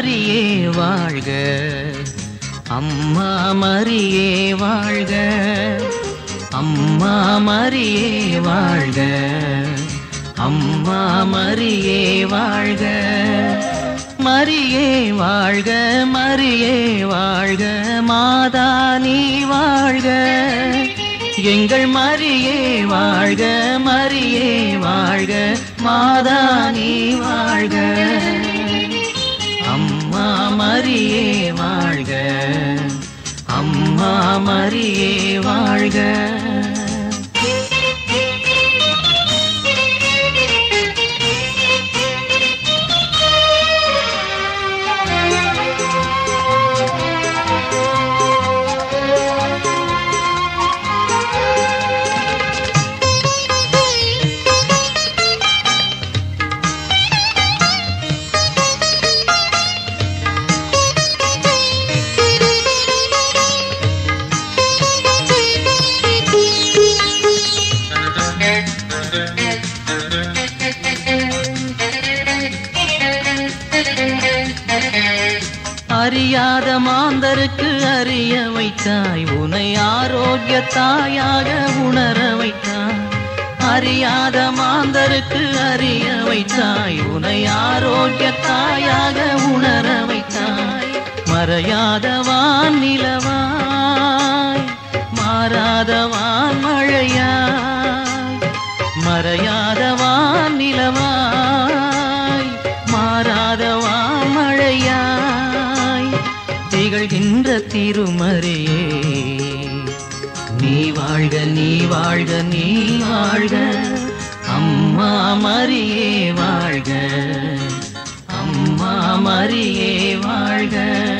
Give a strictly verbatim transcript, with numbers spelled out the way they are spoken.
மரியே வாழ்க, அம்மா மரியே வாழ்க, அம்மா மரியே வாழ்க, அம்மா மரியே வாழ்க, மரியே வாழ்க, மரியே வாழ்க, மாதா நீ வாழ்க, எங்கள் மரியே வாழ்க, மரியே வாழ்க, மாதா நீ வாழ்க, அம்மா மரியே வாழ்க, அம்மா மரியே வாழ்க. அறியாத மாந்தருக்கு அறிய வைத்தாய், உனை ஆரோக்கிய தாயாக உணர வைத்தாய். அறியாத மாந்தருக்கு அறிய வைத்தாய், உனை ஆரோக்கிய தாயாக உணர வைத்தாய். மறையாத வான் நிலவாய், மாறாத வான் மழையாய், மறையாத வான் நிலவாய், மாறாத வான் மழையாய், திகழ்கின்ற திருமரியே நீ வாழ்க, நீ வாழ்க, நீ வாழ்க, அம்மா மரியே வாழ்க, அம்மா மரியே வாழ்க.